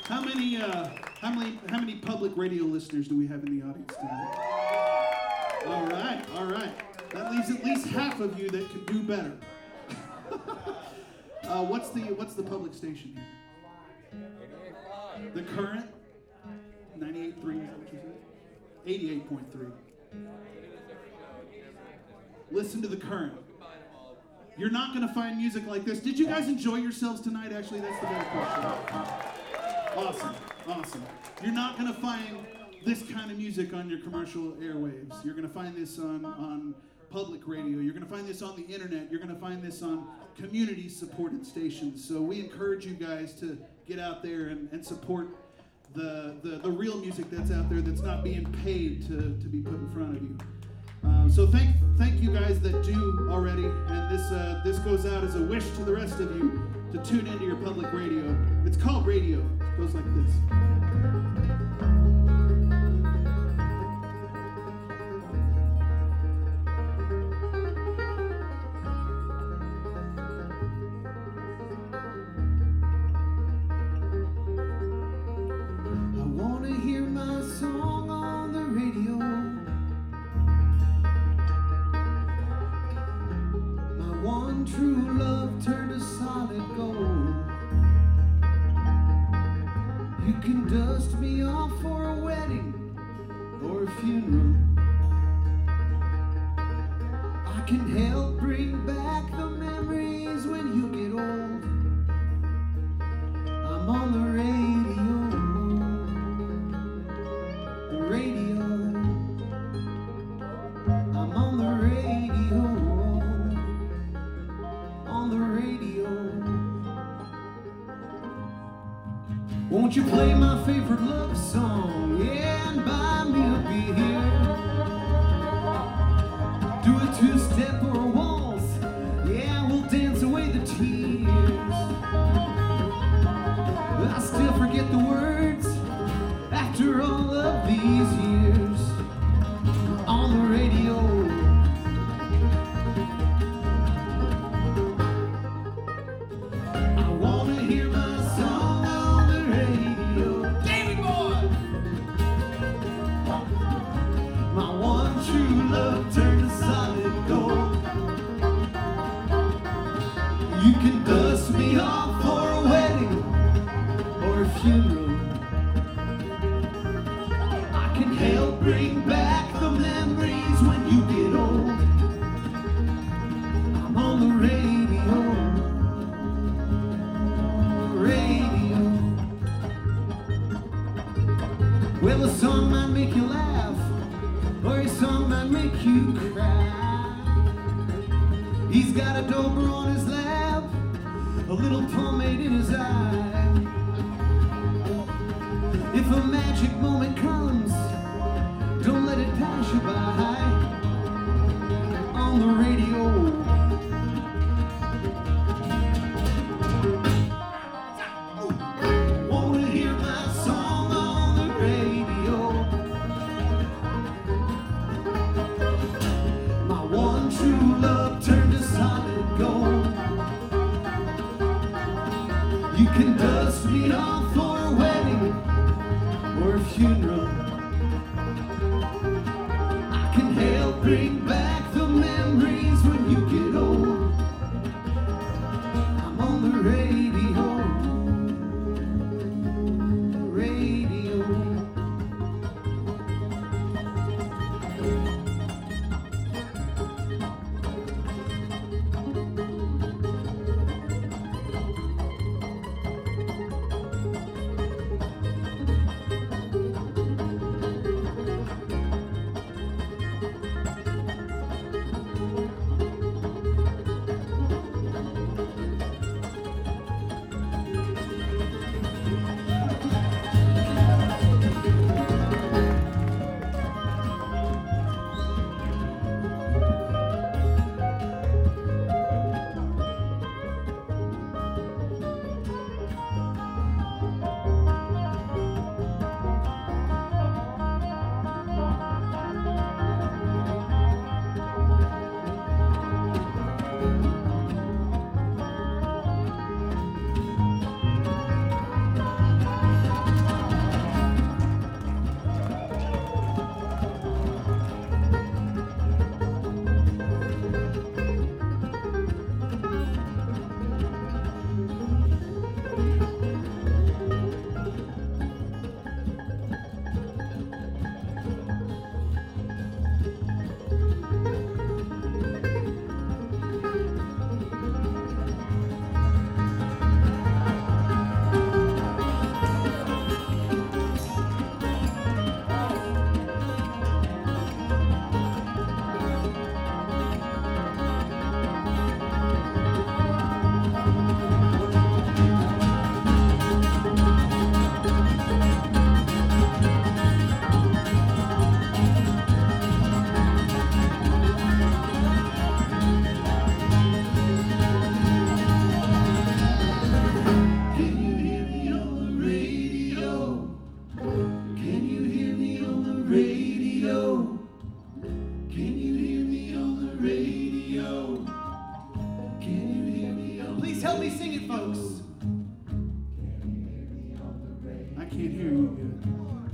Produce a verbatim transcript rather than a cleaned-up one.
How many, uh, how many, how many public radio listeners do we have in the audience tonight? All right, all right. That leaves at least half of you that can do better. uh, what's the what's the public station here? The Current, ninety-eight point three. Is that what you said? eighty-eight point three. Listen to the Current. You're not going to find music like this. Did you guys enjoy yourselves tonight? Actually, that's the better question. Awesome, awesome. You're not going to find this kind of music on your commercial airwaves. You're going to find this on, on public radio. You're going to find this on the internet. You're going to find this on community-supported stations. So we encourage you guys to get out there and, and support the, the, the real music that's out there that's not being paid to, to be put in front of you. Uh, so thank thank you guys that do already, and this uh, this goes out as a wish to the rest of you to tune into your public radio. It's called radio. It goes like this. I wanna hear my song on the radio. One true love turned to solid gold. You can dust me off for a wedding or a funeral. I can help bring back the memories when you get old. I'm on the radio, the radio. I'm on the radio. On the radio. Won't you play my favorite love song? Yeah, and buy me a beer. Do a two-step or a waltz. Yeah, we'll dance away the tears. I still forget the words after all of these years. On the radio. You can dust me off for a wedding or a funeral. I can help bring back the memories when you get old. I'm on the radio, radio. Well, a song might make you laugh, or a song might make you cry. He's got a Dober on his lap, a little pomade in his eye. If a magic moment comes, don't let it pass you by. On the radio. Wanna hear my song on the radio? My one true love turned to solid gold. You can dust me off for a wedding or a funeral. I can help bring back the memories when you get old. I'm on the radio, radio. can't hear you.